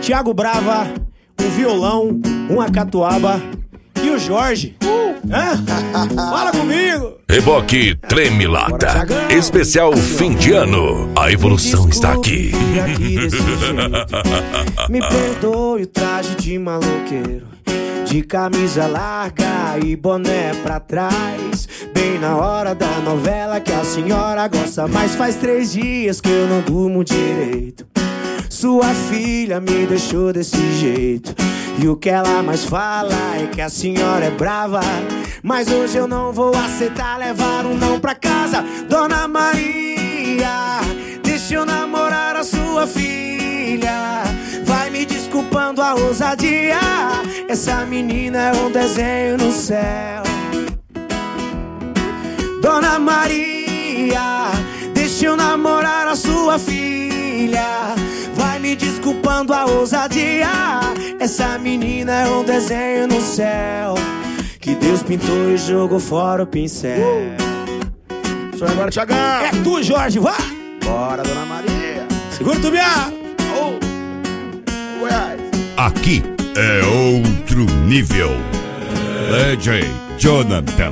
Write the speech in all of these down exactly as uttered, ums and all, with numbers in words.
Thiago Brava, um violão, uma catuaba e o Jorge. Hã? Fala comigo! Reboque Treme Lata, especial fim de ano. A evolução está aqui. Me perdoe o traje de maloqueiro, de camisa larga e boné pra trás, bem na hora da novela que a senhora gosta. Mas faz três dias que eu não durmo direito. Sua filha me deixou desse jeito, e o que ela mais fala é que a senhora é brava. Mas hoje eu não vou aceitar levar um não pra casa. Dona Maria, deixa eu namorar a sua filha. Vai me desculpando a ousadia, essa menina é um desenho no céu. Dona Maria, deixa eu namorar a sua filha. Vai me desculpando a ousadia, essa menina é um desenho no céu, que Deus pintou e jogou fora o pincel. uh. Só agora, Thiagão. É tu, Jorge, vá! Bora, Dona Maria. Segura tu, minha! Oh. Goiás. Aqui é outro nível. D J Jonathan.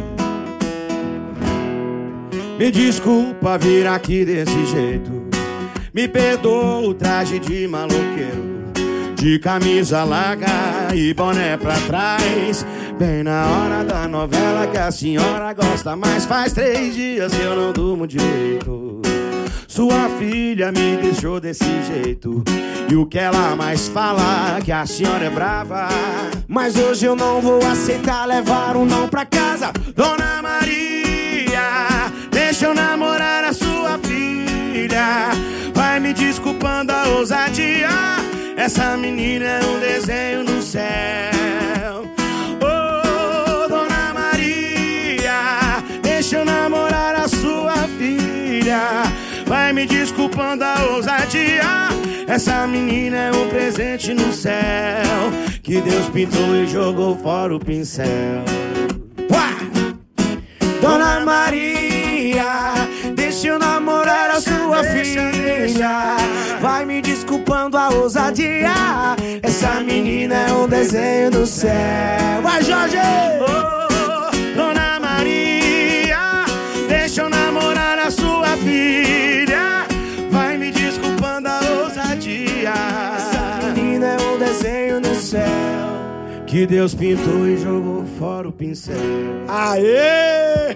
Me desculpa vir aqui desse jeito, me perdoa o traje de maloqueiro, de camisa larga e boné pra trás, bem na hora da novela que a senhora gosta. Mas faz três dias que eu não durmo direito. Sua filha me deixou desse jeito, e o que ela mais fala é que a senhora é brava. Mas hoje eu não vou aceitar levar um não pra casa. Dona Maria, deixa eu namorar a sua filha. Vai me desculpando a ousadia, essa menina é um desenho no céu. Oh, Dona Maria, deixa eu namorar a sua filha. Vai me desculpando a ousadia, essa menina é um presente no céu, que Deus pintou e jogou fora o pincel. Uá! Dona Maria, deixa eu namorar a sua filha. Vai me desculpando a ousadia, essa menina é um desenho do céu. Vai, Jorge! Oh, Dona Maria, deixa eu namorar a sua filha. Vai me desculpando a ousadia, essa menina é um desenho no céu, que Deus pintou e jogou fora o pincel. Aê!